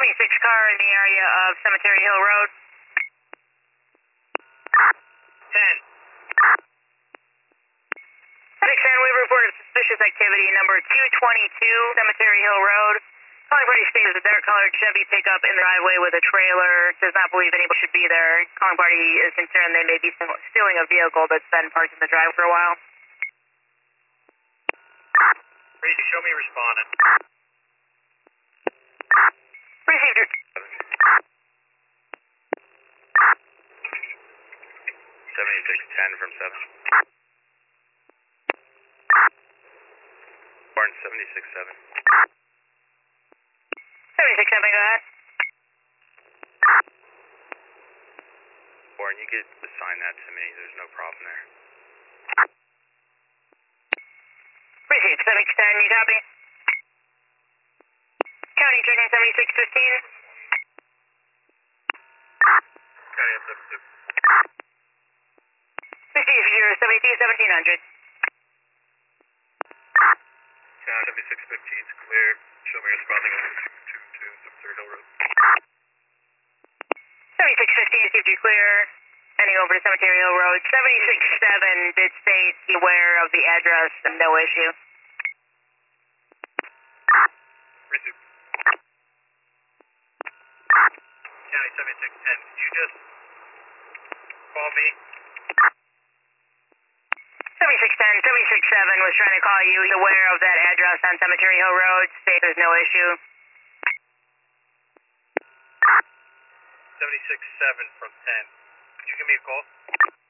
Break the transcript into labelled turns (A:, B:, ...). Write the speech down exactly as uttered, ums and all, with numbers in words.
A: seventy-six car in the area of Cemetery Hill Road.
B: ten.
A: six ten, we've reported suspicious activity number two twenty-two, Cemetery Hill Road. Calling party states a dark colored Chevy pickup in the driveway with a trailer. Does not believe anybody should be there. Calling party is concerned they may be stealing a vehicle that's been parked in the drive for a while.
B: Breezy, show me responding.
A: Received your...
B: seventy-six ten from seven. Barn seventy-six seven.
A: seventy-six seven, go ahead.
B: Barn, you could assign that to me. There's no problem there.
A: Received seventy-six ten, you copy? County checking seventy-six fifteen.
B: County up seventy-two.
A: Received zero seventy-two seventeen hundred.
B: County seventy-six fifteen is clear. Show me responding on two two Cemetery Hill Road.
A: seventy-six fifteen received you clear. Heading over to Cemetery Hill Road. seventy-six seven did state aware of the address and no issue.
B: Received. County seventy-six ten, can you just call me?
A: seventy-six ten, seventy-six seven was trying to call you. He's aware of that address on Cemetery Hill Road. State there's no issue.
B: seventy-six seven from ten. Could you give me a call?